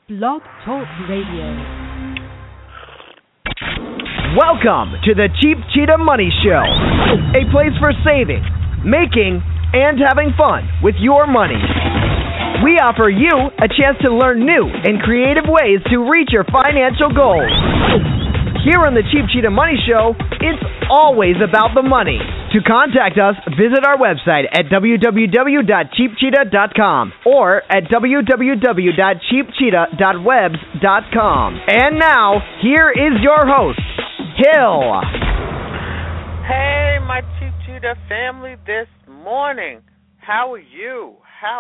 Blog Talk Radio. Welcome to the Cheap Cheetah Money Show, a place for saving, making, and having fun with your money. We offer you a chance to learn new and creative ways to reach your financial goals. Here on the Cheap Cheetah Money Show, it's always about the money. To contact us, visit our website at www.cheapcheetah.com or at www.cheapcheetah.webs.com. And now, here is your host, Hill. Hey, my Cheap Cheetah family this morning. How are you?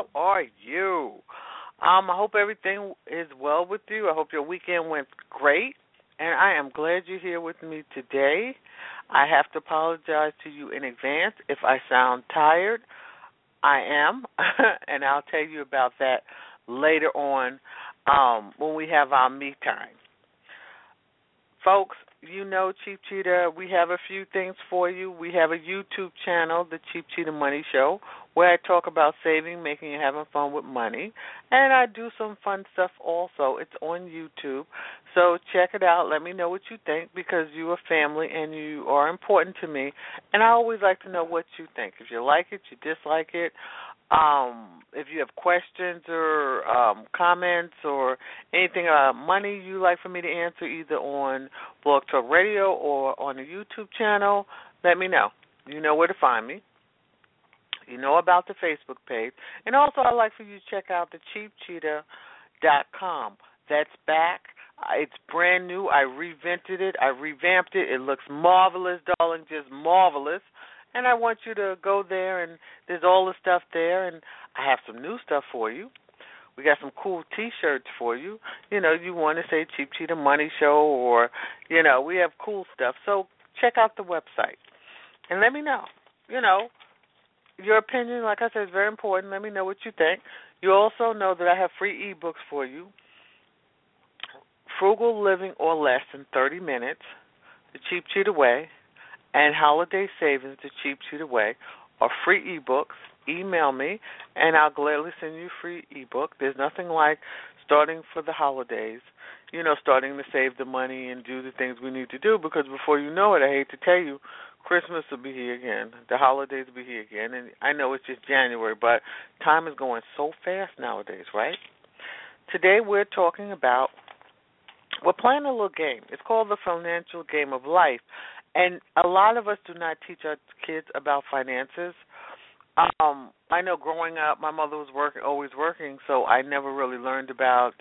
I hope everything is well with you. I hope your weekend went great. And I am glad you're here with me today. I have to apologize to you in advance if I sound tired. I am, and I'll tell you about that later on when we have our me time. Folks, you know Cheap Cheetah, we have a few things for you. We have a YouTube channel, The Cheap Cheetah Money Show, where I talk about saving, making, and having fun with money. And I do some fun stuff also. It's on YouTube. So check it out. Let me know what you think because you are family and you are important to me. And I always like to know what you think. If you like it, you dislike it. If you have questions or comments or anything about money you'd like for me to answer either on Blog Talk Radio or on the YouTube channel, let me know. You know where to find me. You know about the Facebook page. And also I'd like for you to check out the cheapcheetah.com. That's back. It's brand new. I revamped it. It looks marvelous, darling, just marvelous. And I want you to go there, and there's all the stuff there, and I have some new stuff for you. We got some cool T-shirts for you. You know, you want to say Cheap Cheetah Money Show or, you know, we have cool stuff. So check out the website and let me know. You know, your opinion, like I said, is very important. Let me know what you think. You also know that I have free e-books for you. Frugal Living or Less in 30 Minutes, The Cheap Cheetah Way, and Holiday Savings, The Cheap Cheetah Way, are free e-books. Email me, and I'll gladly send you a free e-book. There's nothing like starting for the holidays, you know, starting to save the money and do the things we need to do because before you know it, I hate to tell you, Christmas will be here again. The holidays will be here again. And I know it's just January, but time is going so fast nowadays, right? Today we're playing a little game. It's called the financial game of life. And a lot of us do not teach our kids about finances. I know growing up, my mother was always working, so I never really learned about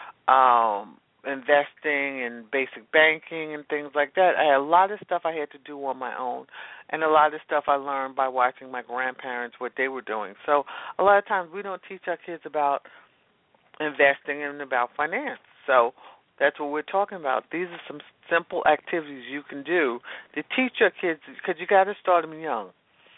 investing and basic banking and things like that. I had a lot of stuff I had to do on my own, and a lot of stuff I learned by watching my grandparents, what they were doing. So a lot of times we don't teach our kids about investing and about finance. So that's what we're talking about. These are some simple activities you can do to teach your kids, because you got to start them young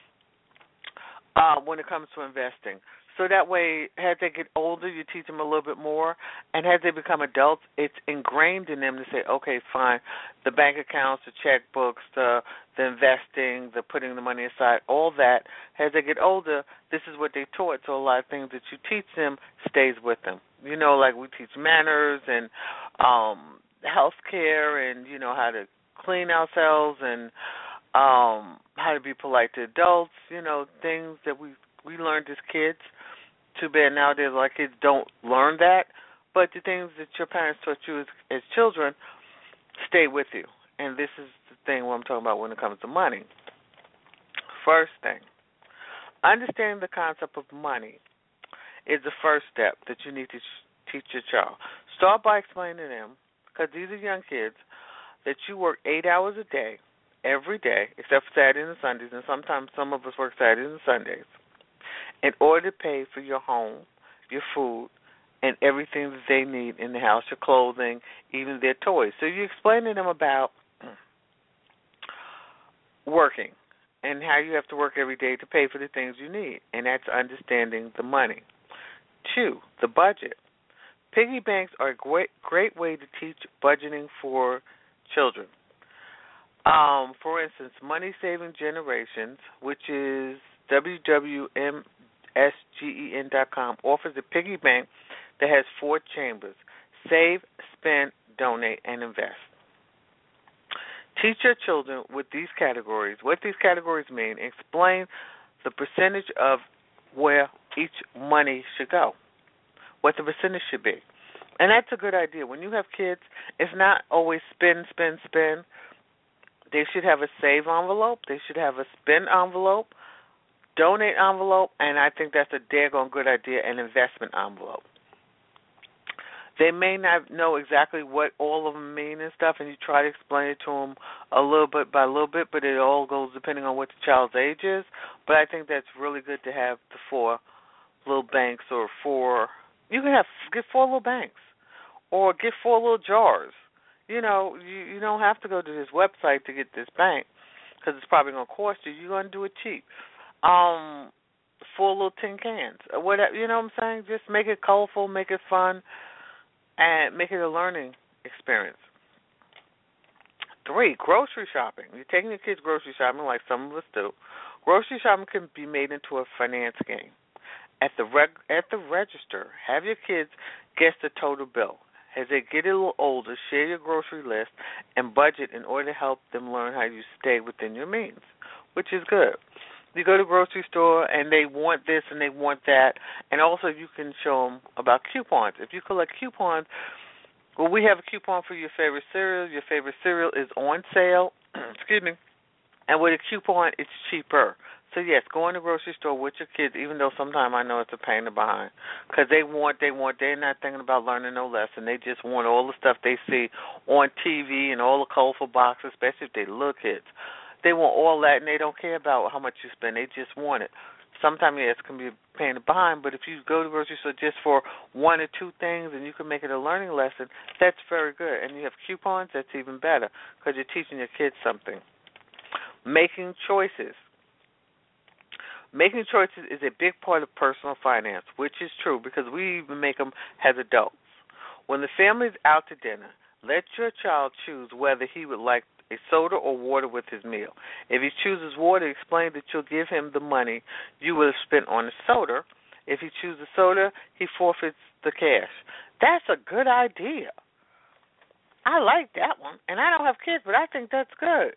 when it comes to investing. So that way, as they get older, you teach them a little bit more, and as they become adults, it's ingrained in them to say, okay, fine, the bank accounts, the checkbooks, the investing, the putting the money aside, all that. As they get older, this is what they taught, so a lot of things that you teach them stays with them. You know, like we teach manners and health care and, you know, how to clean ourselves and how to be polite to adults, you know, things that we learned as kids. Too bad nowadays our kids don't learn that, but the things that your parents taught you as children stay with you. And this is the thing what I'm talking about when it comes to money. First thing, understanding the concept of money is the first step that you need to teach your child. Start by explaining to them, because these are young kids, that you work 8 hours a day, every day, except for Saturdays and Sundays, and sometimes some of us work Saturdays and Sundays, in order to pay for your home, your food, and everything that they need in the house, your clothing, even their toys. So you explain to them about working and how you have to work every day to pay for the things you need, and that's understanding the money. 2, the budget. Piggy banks are a great way to teach budgeting for children. For instance, Money Saving Generations, which is www.msgen.com, offers a piggy bank that has 4 chambers. Save, spend, donate, and invest. Teach your children with these categories, what these categories mean. Explain the percentage of where each money should go, what the percentage should be. And that's a good idea. When you have kids, it's not always spend, spend, spend. They should have a save envelope. They should have a spend envelope, donate envelope, and I think that's a daggone good idea, an investment envelope. They may not know exactly what all of them mean and stuff, and you try to explain it to them a little bit by a little bit, but it all goes depending on what the child's age is. But I think that's really good to have the 4 little banks or 4. You can get 4 little banks or get 4 little jars. You know, you don't have to go to this website to get this bank because it's probably going to cost you. You're going to do it cheap. 4 little tin cans or whatever. You know what I'm saying? Just make it colorful, make it fun, and make it a learning experience. 3, grocery shopping. You're taking your kids grocery shopping like some of us do. Grocery shopping can be made into a finance game. At the register, have your kids guess the total bill. As they get a little older, share your grocery list and budget in order to help them learn how you stay within your means, which is good. You go to the grocery store and they want this and they want that, and also you can show them about coupons. If you collect coupons, well, we have a coupon for your favorite cereal. Your favorite cereal is on sale, excuse me, and with a coupon, it's cheaper. So, yes, go in the grocery store with your kids, even though sometimes I know it's a pain in the behind, because they're not thinking about learning no lesson. They just want all the stuff they see on TV and all the colorful boxes, especially if they're little kids. They want all that, and they don't care about how much you spend. They just want it. Sometimes, yes, it can be a pain in the behind, but if you go to the grocery store just for 1 or 2 things and you can make it a learning lesson, that's very good. And you have coupons, that's even better because you're teaching your kids something. Making choices. Making choices is a big part of personal finance, which is true because we even make them as adults. When the family's out to dinner, let your child choose whether he would like a soda or water with his meal. If he chooses water, explain that you'll give him the money you would have spent on the soda. If he chooses soda, he forfeits the cash. That's a good idea. I like that one. And I don't have kids, but I think that's good.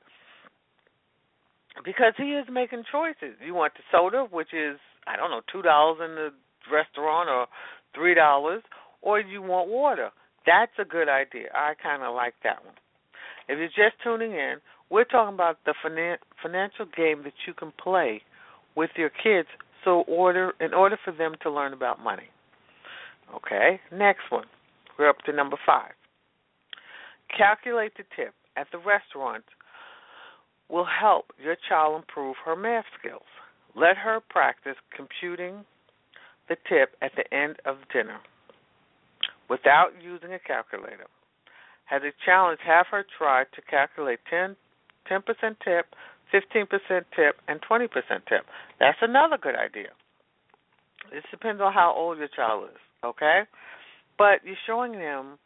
Because he is making choices. You want the soda, which is, I don't know, $2 in the restaurant or $3, or you want water. That's a good idea. I kind of like that one. If you're just tuning in, we're talking about the financial game that you can play with your kids in order for them to learn about money. Okay, next one. We're up to number 5. Calculate the tip at the restaurant will help your child improve her math skills. Let her practice computing the tip at the end of dinner without using a calculator. As a challenge, have her try to calculate 10% tip, 15% tip, and 20% tip. That's another good idea. This depends on how old your child is, okay? But you're showing them,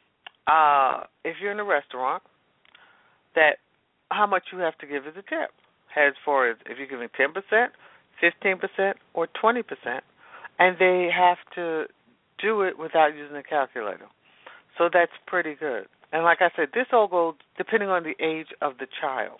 if you're in a restaurant, that how much you have to give as a tip, as far as if you're giving 10%, 15%, or 20%, and they have to do it without using a calculator. So that's pretty good. And like I said, this all goes depending on the age of the child.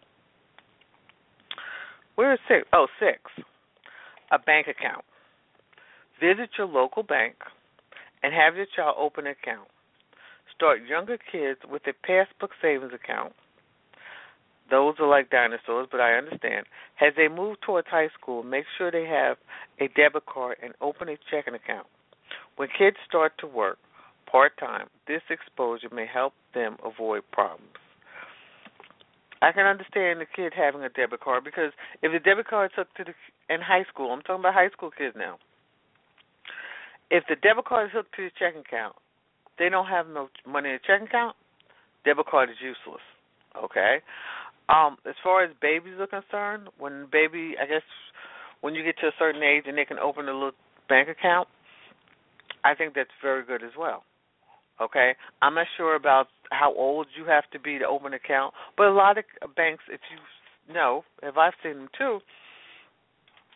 Where is 6? Oh, 6. A bank account. Visit your local bank and have your child open an account. Start younger kids with a passbook savings account. Those are like dinosaurs, but I understand. As they move towards high school, make sure they have a debit card and open a checking account. When kids start to work part-time, this exposure may help them avoid problems. I can understand the kid having a debit card because if the debit card is hooked to in high school, I'm talking about high school kids now. If the debit card is hooked to the checking account, they don't have no money in the checking account, debit card is useless, okay? As far as babies are concerned, when you get to a certain age and they can open a little bank account, I think that's very good as well. Okay? I'm not sure about how old you have to be to open an account, but a lot of banks, if I've seen them too,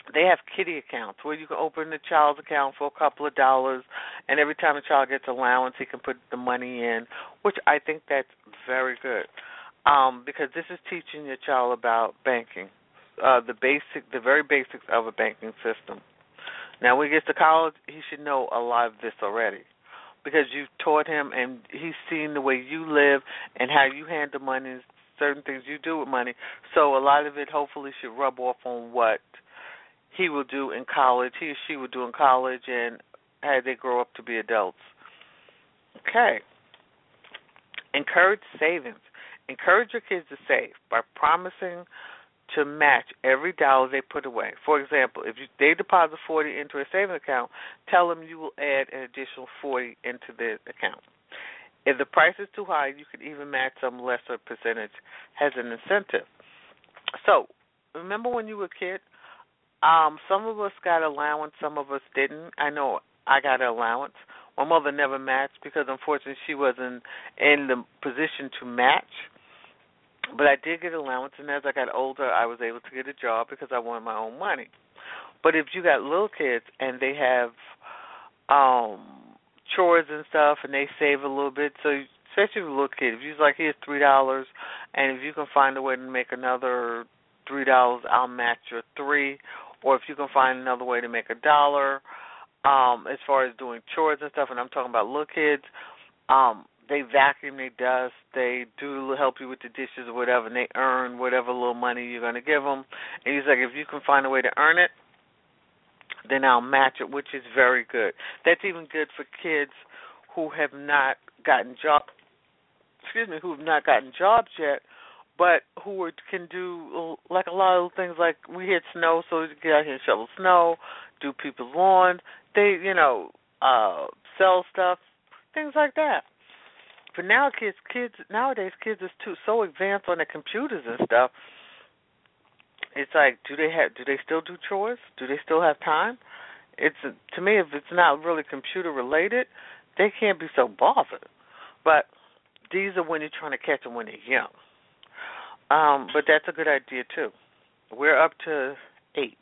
They have kitty accounts where you can open the child's account for a couple of dollars, and every time the child gets allowance, he can put the money in, which I think that's very good, because this is teaching your child about banking, the very basics of a banking system. Now, when he gets to college, he should know a lot of this already, because you've taught him and he's seen the way you live and how you handle money, certain things you do with money. So a lot of it hopefully should rub off on what he will do in college, he or she will do in college, and as they grow up to be adults. Okay. Encourage savings. Encourage your kids to save by promising to match every dollar they put away. For example, if they deposit $40 into a savings account, tell them you will add an additional $40 into the account. If the price is too high, you could even match some lesser percentage as an incentive. So, remember when you were a kid? Some of us got allowance, some of us didn't. I know I got an allowance. My mother never matched because, unfortunately, she wasn't in the position to match. But I did get allowance, and as I got older, I was able to get a job because I wanted my own money. But if you got little kids and they have chores and stuff, and they save a little bit, so especially with a little kid, if you're like, here's $3, and if you can find a way to make another $3, I'll match your $3. Or if you can find another way to make $1, as far as doing chores and stuff, and I'm talking about little kids, they vacuum, they dust, they do help you with the dishes or whatever, and they earn whatever little money you're going to give them. And he's like, if you can find a way to earn it, then I'll match it, which is very good. That's even good for kids who have not gotten who have not gotten jobs yet, but who can do like a lot of things. Like we hit snow, so we get out here and shovel snow, do people's lawns. They, sell stuff, things like that. But now nowadays kids is so advanced on the computers and stuff. It's like, do they still do chores? Do they still have time? To me, if it's not really computer related, they can't be so bothered. But these are when you're trying to catch them when they're young. But that's a good idea too. We're up to 8.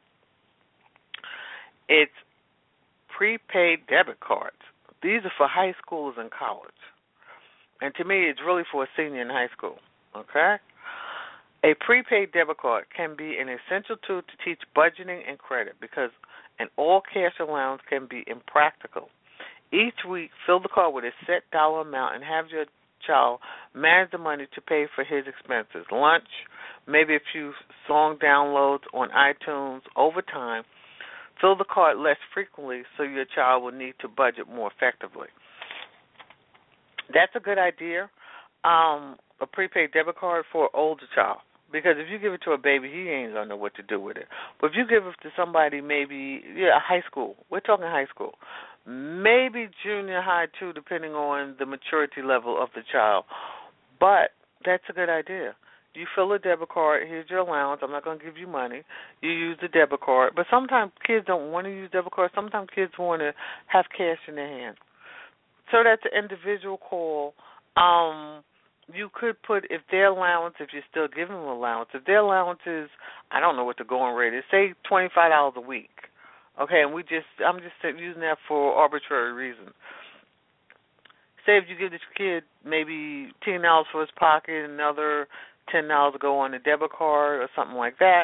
It's prepaid debit cards. These are for high schoolers and college. And to me, it's really for a senior in high school, okay? A prepaid debit card can be an essential tool to teach budgeting and credit because an all-cash allowance can be impractical. Each week, fill the card with a set dollar amount and have your child manage the money to pay for his expenses, lunch, maybe a few song downloads on iTunes. Over time, fill the card less frequently so your child will need to budget more effectively. That's a good idea, a prepaid debit card for an older child. Because if you give it to a baby, he ain't going to know what to do with it. But if you give it to somebody maybe, high school, we're talking high school, maybe junior high too, depending on the maturity level of the child. But that's a good idea. You fill a debit card, here's your allowance, I'm not going to give you money. You use the debit card. But sometimes kids don't want to use debit cards. Sometimes kids want to have cash in their hand. So that's an individual call. You could put, if their allowance, if you're still giving them allowance, if their allowance is, I don't know what the going rate is, say $25 a week. Okay, and I'm just using that for arbitrary reasons. Say if you give this kid maybe $10 for his pocket, another $10 to go on a debit card or something like that.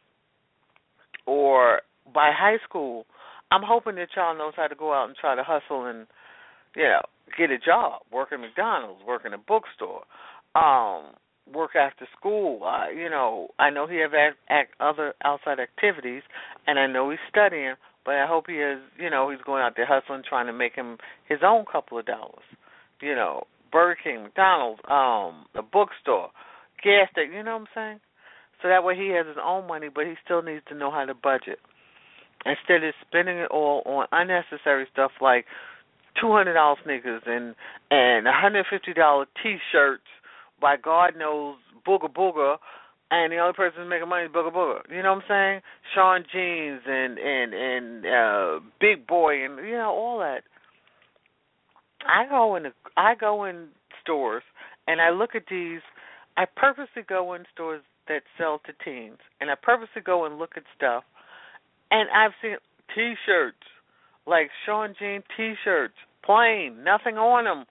Or by high school, I'm hoping the child knows how to go out and try to hustle and, get a job, work at McDonald's, work in a bookstore, work after school. I know he has other outside activities, and I know he's studying, but I hope he is, he's going out there hustling, trying to make him his own couple of dollars. Burger King, McDonald's, a bookstore, gas station, you know what I'm saying? So that way he has his own money, but he still needs to know how to budget. Instead of spending it all on unnecessary stuff like $200 sneakers and $150 T-shirts by God knows Booger Booger, and the only person who's making money is Booger Booger. You know what I'm saying? Sean Jeans and Big Boy and all that. I go in stores and I look at these. I purposely go in stores that sell to teens, and I purposely go and look at stuff, And I've seen T-shirts, like Sean Jean T-shirts, plain, nothing on them,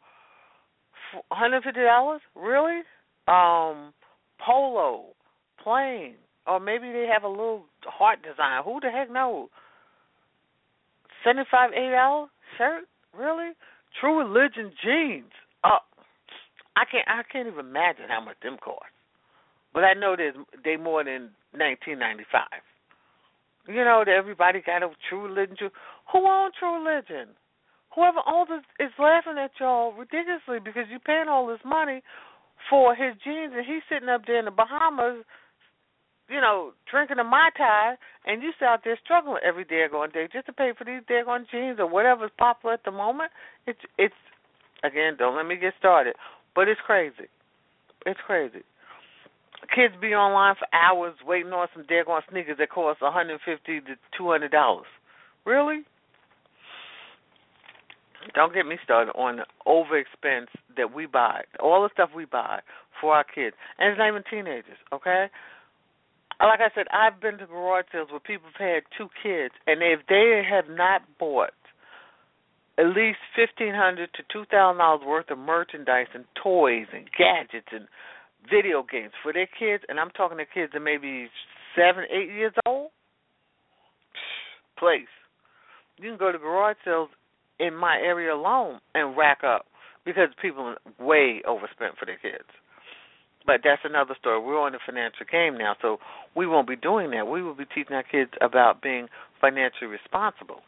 $150. Really? Polo, plain, or maybe they have a little heart design. Who the heck knows? $75, $80 shirt? Really? True Religion jeans. I can't even imagine how much them cost. But I know they more than $19.95. You know that everybody got a True Religion. Who owns True Religion? Whoever owns it is laughing at y'all ridiculously because you're paying all this money for his jeans, and he's sitting up there in the Bahamas, drinking a Mai Tai, and you sit out there struggling every daggone day just to pay for these daggone jeans or whatever's popular at the moment. It's again, don't let me get started, but it's crazy. It's crazy. Kids be online for hours waiting on some daggone sneakers that cost $150 to $200. Really? Don't get me started on the overexpense that we buy, all the stuff we buy for our kids. And it's not even teenagers, okay? Like I said, I've been to garage sales where people have had 2 kids, and if they have not bought at least $1,500 to $2,000 worth of merchandise and toys and gadgets and video games for their kids, and I'm talking to kids that may be 7, 8 years old, please. You can go to garage sales in my area alone and rack up because people are way overspent for their kids. But that's another story. We're on the financial game now, so we won't be doing that. We will be teaching our kids about being financially responsible.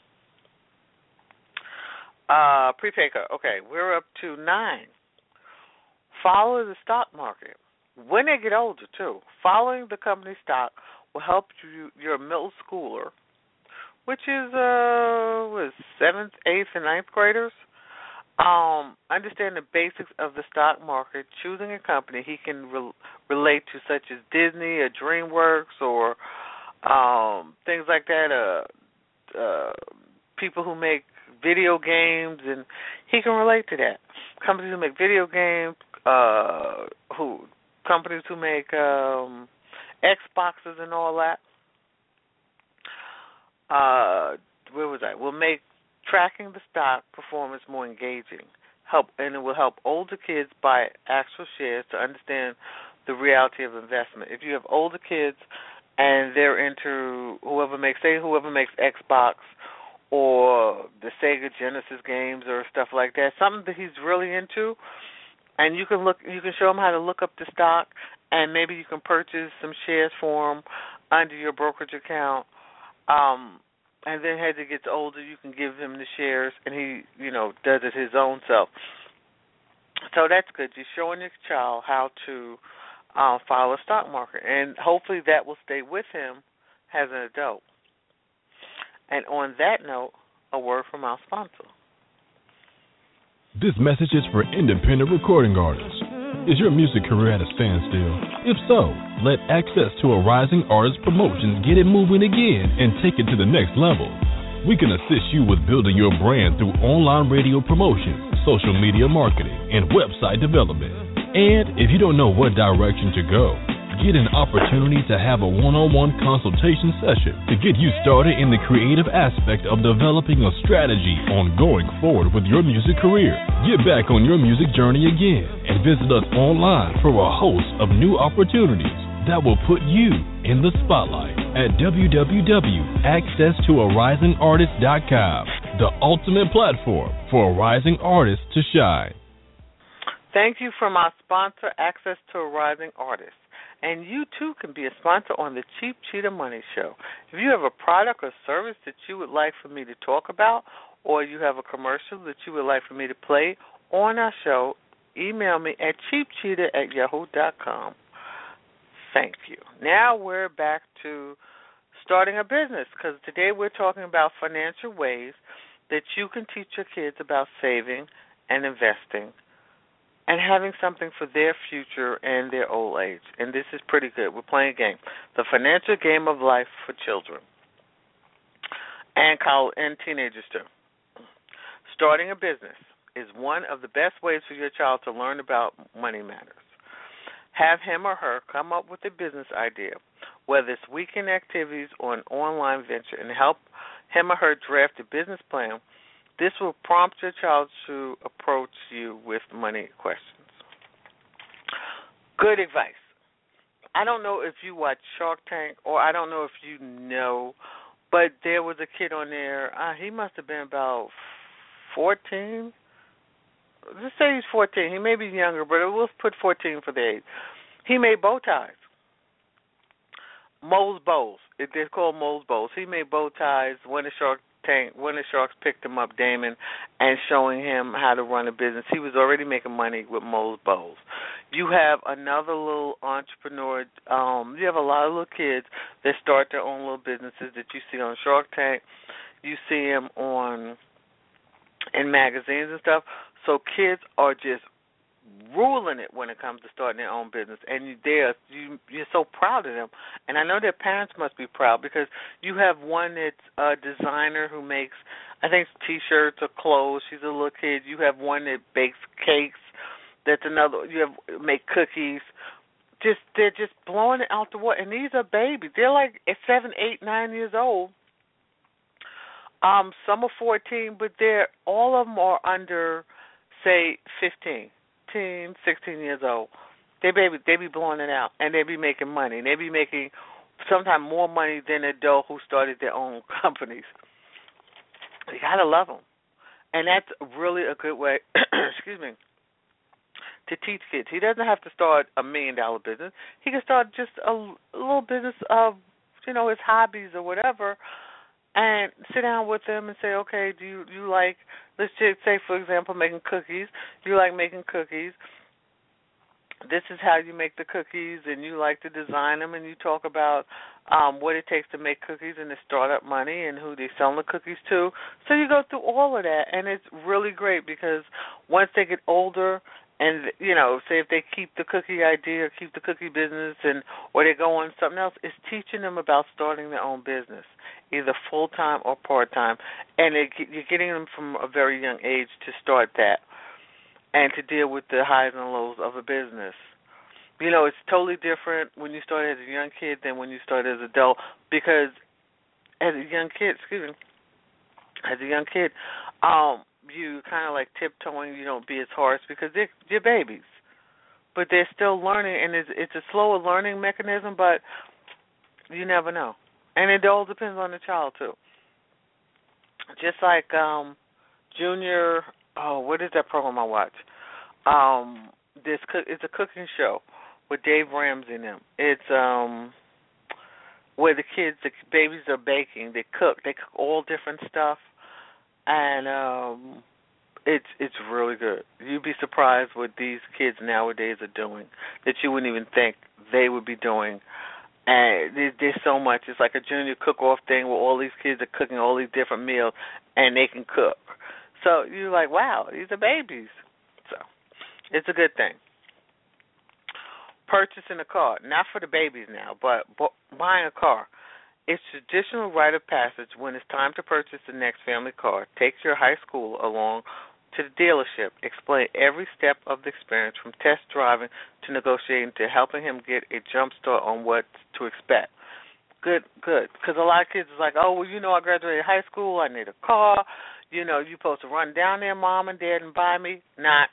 Prepaid card. Okay, we're up to 9. Follow the stock market. When they get older, too, following the company stock will help your middle schooler, which is 7th, 8th, and 9th graders, understand the basics of the stock market, choosing a company he can relate to, such as Disney or DreamWorks or things like that, people who make video games, and he can relate to that. Companies who make video games, companies who make Xboxes and all that. Where was I? Will make tracking the stock performance more engaging. And it will help older kids buy actual shares to understand the reality of investment. If you have older kids and they're into whoever makes Xbox or the Sega Genesis games or stuff like that, something that he's really into, and you can show him how to look up the stock, and maybe you can purchase some shares for him under your brokerage account. And then as he gets older, you can give him the shares, and he, does it his own self. So that's good. You're showing your child how to follow the stock market, and hopefully that will stay with him as an adult. And on that note, a word from our sponsor. This message is for independent recording artists. Is your music career at a standstill? If so, let Access to a Rising Artist Promotions get it moving again and take it to the next level. We can assist you with building your brand through online radio promotion, social media marketing, and website development. And if you don't know what direction to go, get an opportunity to have a one-on-one consultation session to get you started in the creative aspect of developing a strategy on going forward with your music career. Get back on your music journey again and visit us online for a host of new opportunities that will put you in the spotlight at www.accesstoarisingartist.com, the ultimate platform for a rising artist to shine. Thank you from our sponsor, Access to a Rising Artist. And you, too, can be a sponsor on the Cheap Cheetah Money Show. If you have a product or service that you would like for me to talk about, or you have a commercial that you would like for me to play on our show, email me at cheapcheetah@yahoo.com. Thank you. Now we're back to starting a business, because today we're talking about financial ways that you can teach your kids about saving and investing and having something for their future and their old age. And this is pretty good. We're playing a game, the financial game of life for children and teenagers too. Starting a business is one of the best ways for your child to learn about money matters. Have him or her come up with a business idea whether it's weekend activities or an online venture, and help him or her draft a business plan. This will prompt your child to approach you with money questions. Good advice. I don't know if you watch Shark Tank, or I don't know if you know, but there was a kid on there. He must have been about 14. Let's say he's 14. He may be younger, but we'll put 14 for the age. He made bow ties. Moe's Bows. They're called Moe's Bows. He made bow ties when the Sharks picked him up, Damon, and showing him how to run a business. He was already making money with Moe's Bows. You have another little entrepreneur. You have a lot of little kids that start their own little businesses that you see on Shark Tank. You see them in magazines and stuff. So kids are just ruling it when it comes to starting their own business, and you're so proud of them. And I know their parents must be proud, because you have one that's a designer who makes, I think, T-shirts or clothes. She's a little kid. You have one that bakes cakes. That's another. You have make cookies. They're just blowing it out the water. And these are babies. They're like 7, 8, 9 years old. Some are 14, but all of them are under, say, 15. 16 years old. They be blowing it out, and they be making money. They be making sometimes more money than an adult who started their own companies. You gotta love them, and that's really a good way. Excuse me. To teach kids, he doesn't have to start $1 million business. He can start just a little business of, his hobbies or whatever, and sit down with them and say, okay, do you like, let's just say, for example, making cookies. You like making cookies. This is how you make the cookies, and you like to design them, and you talk about what it takes to make cookies and the startup money and who they sell the cookies to. So you go through all of that, and it's really great, because once they get older, and, say if they keep the cookie idea or keep the cookie business, or they go on something else, it's teaching them about starting their own business, either full-time or part-time. And you're getting them from a very young age to start that and to deal with the highs and lows of a business. It's totally different when you start as a young kid than when you start as an adult, because as a young kid, you kind of like tiptoeing. You don't be as harsh because they're babies, but they're still learning, and it's a slower learning mechanism. But you never know, and it all depends on the child too. Just like Junior, what is that program I watch? It's a cooking show with Dave Ramsey and them. It's where the babies are baking. They cook all different stuff. And it's really good. You'd be surprised what these kids nowadays are doing that you wouldn't even think they would be doing. And there's so much. It's like a junior cook-off thing where all these kids are cooking all these different meals, and they can cook. So you're like, wow, these are babies. So it's a good thing. Purchasing a car, not for the babies now, but buying a car. It's traditional rite of passage when it's time to purchase the next family car. Take your high school along to the dealership. Explain every step of the experience, from test driving to negotiating to helping him get a jump start on what to expect. Good. Because a lot of kids is like, oh, well, I graduated high school. I need a car. You're supposed to run down there, mom and dad, and buy me. Not.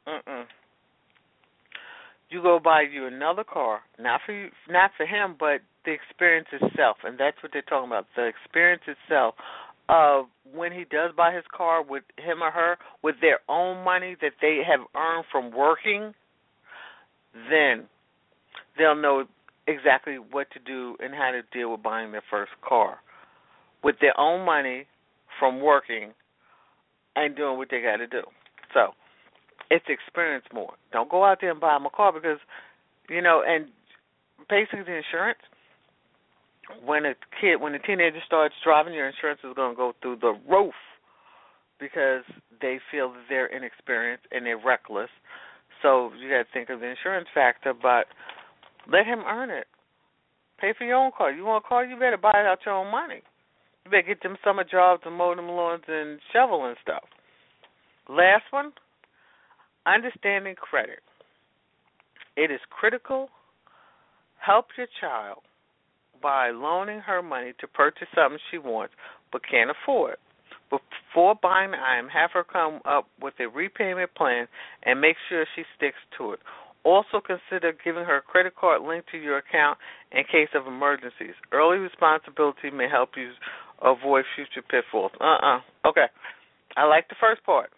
You go buy you another car, not for him, but the experience itself, and that's what they're talking about. The experience itself of when he does buy his car with him or her with their own money that they have earned from working, then they'll know exactly what to do and how to deal with buying their first car with their own money from working and doing what they got to do. So it's experience more. Don't go out there and buy them a car because, and basically the insurance, when a teenager starts driving, your insurance is going to go through the roof because they feel that they're inexperienced and they're reckless. So you got to think of the insurance factor, but let him earn it. Pay for your own car. You want a car, you better buy it out your own money. You better get them summer jobs and mow them lawns and shovel and stuff. Last one, understanding credit. It is critical. Help your child by loaning her money to purchase something she wants but can't afford. Before buying the item, have her come up with a repayment plan and make sure she sticks to it. Also consider giving her a credit card linked to your account in case of emergencies. Early responsibility may help you avoid future pitfalls. Okay. I like the first part.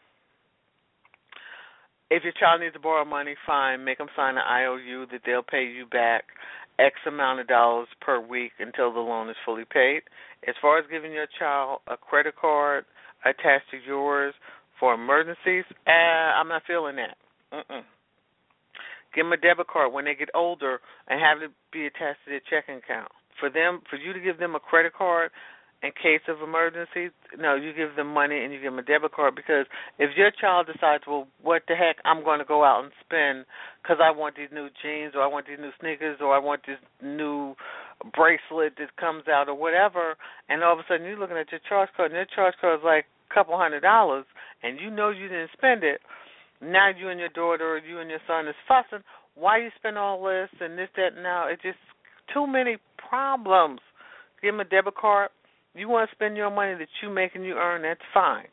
If your child needs to borrow money, fine. Make them sign an IOU that they'll pay you back X amount of dollars per week until the loan is fully paid. As far as giving your child a credit card attached to yours for emergencies, I'm not feeling that. Give them a debit card when they get older and have it be attached to their checking account. For you to give them a credit card in case of emergencies, no, you give them money and you give them a debit card, because if your child decides, well, what the heck, I'm going to go out and spend because I want these new jeans or I want these new sneakers or I want this new bracelet that comes out or whatever, and all of a sudden you're looking at your charge card and your charge card is like a couple $100 and you know you didn't spend it. Now you and your daughter or you and your son is fussing. Why you spend all this and this, that, and now? It's just too many problems. Give them a debit card. You want to spend your money that you make and you earn, that's fine.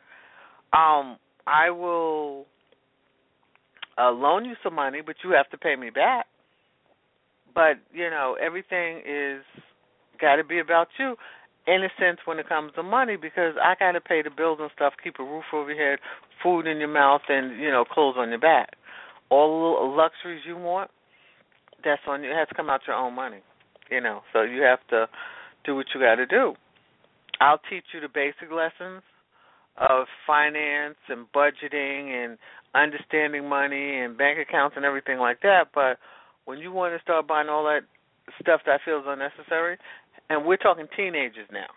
I will loan you some money, but you have to pay me back. But, everything is got to be about you in a sense when it comes to money, because I got to pay the bills and stuff, keep a roof over your head, food in your mouth, and, clothes on your back. All the luxuries you want, that's on you. It has to come out your own money, So you have to do what you got to do. I'll teach you the basic lessons of finance and budgeting and understanding money and bank accounts and everything like that. But when you want to start buying all that stuff that I feel is unnecessary, and we're talking teenagers now,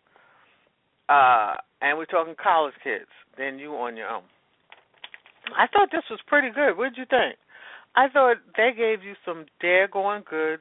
and we're talking college kids, then you on your own. I thought this was pretty good. What did you think? I thought they gave you some daggone good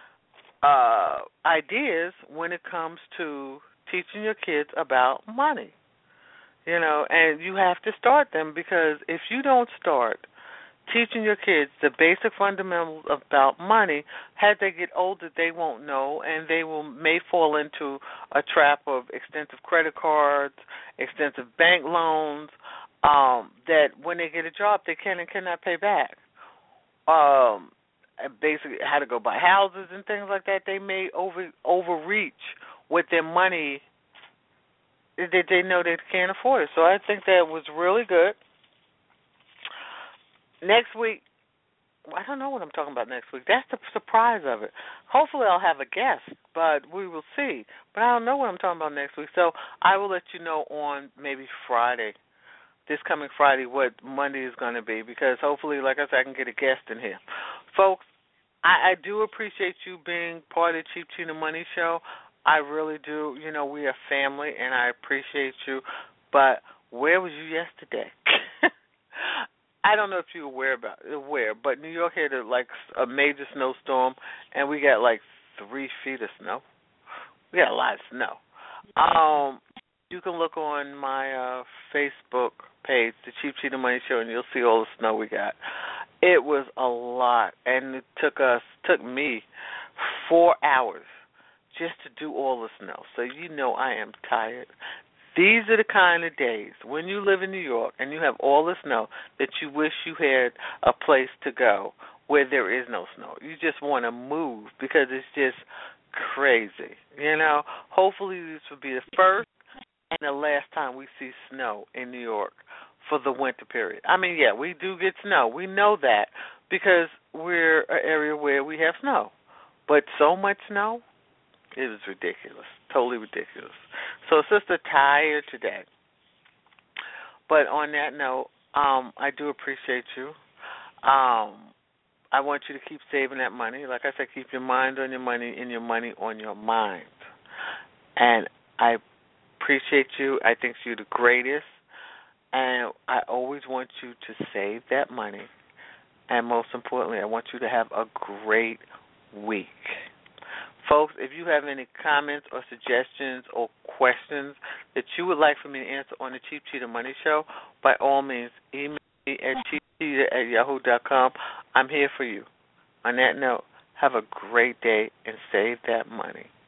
ideas when it comes to teaching your kids about money, and you have to start them, because if you don't start teaching your kids the basic fundamentals about money, as they get older, they won't know, and they may fall into a trap of extensive credit cards, extensive bank loans, that when they get a job, they can and cannot pay back. Basically, how to go buy houses and things like that. They may overreach with their money that they know they can't afford it. So I think that was really good. Next week, I don't know what I'm talking about next week. That's the surprise of it. Hopefully I'll have a guest, but we will see. But I don't know what I'm talking about next week. So I will let you know on maybe Friday, this coming Friday, what Monday is going to be, because hopefully, like I said, I can get a guest in here. Folks, I do appreciate you being part of the Cheap Cheetah Money Show. I really do. We are family, and I appreciate you. But where was you yesterday? I don't know if you're aware, but New York had a major snowstorm, and we got 3 feet of snow. We got a lot of snow. You can look on my Facebook page, The Cheap Cheetah Money Show, and you'll see all the snow we got. It was a lot, and it took me 4 hours just to do all the snow. So I am tired. These are the kind of days when you live in New York and you have all the snow that you wish you had a place to go where there is no snow. You just want to move because it's just crazy. Hopefully this will be the first and the last time we see snow in New York for the winter period. I mean, yeah, we do get snow. We know that because we're an area where we have snow. But so much snow, it was ridiculous, totally ridiculous. So Sister tired today. But on that note, I do appreciate you. I want you to keep saving that money. Like I said, keep your mind on your money and your money on your mind. And I appreciate you. I think you're the greatest. And I always want you to save that money. And most importantly, I want you to have a great week. Folks, if you have any comments or suggestions or questions that you would like for me to answer on the Cheap Cheetah Money Show, by all means, email me at cheapcheetah@yahoo.com. I'm here for you. On that note, Have a great day and save that money.